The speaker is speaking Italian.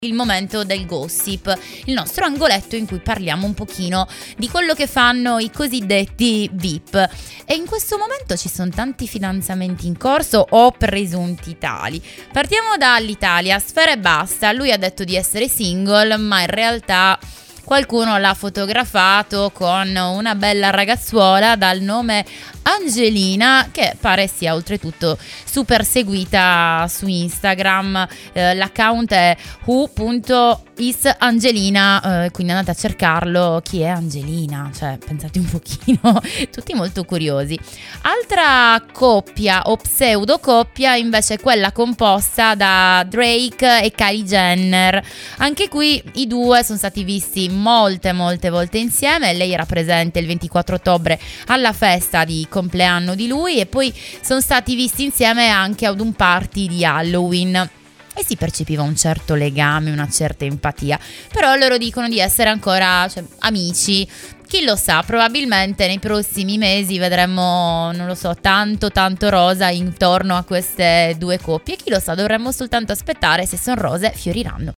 Il momento del gossip, il nostro angoletto in cui parliamo un pochino di quello che fanno i cosiddetti VIP. E in questo momento ci sono tanti fidanzamenti in corso o presunti tali. Partiamo dall'Italia, Sfera Ebbasta, lui ha detto di essere single, ma in realtà qualcuno l'ha fotografato con una bella ragazzuola dal nome Angelina, che pare sia oltretutto super seguita su Instagram. L'account è who.isangelina, quindi andate a cercarlo. Chi è Angelina? Cioè, pensate un pochino, tutti molto curiosi. Altra coppia o pseudo coppia invece è quella composta da Drake e Kylie Jenner. Anche qui i due sono stati visti molte volte insieme. Lei era presente il 24 ottobre alla festa di compleanno di lui e poi sono stati visti insieme anche ad un party di Halloween e si percepiva un certo legame, una certa empatia, però loro dicono di essere ancora amici. Chi lo sa, probabilmente nei prossimi mesi vedremo, non lo so, tanto rosa intorno a queste due coppie. Chi lo sa, dovremmo soltanto aspettare, se sono rose fioriranno.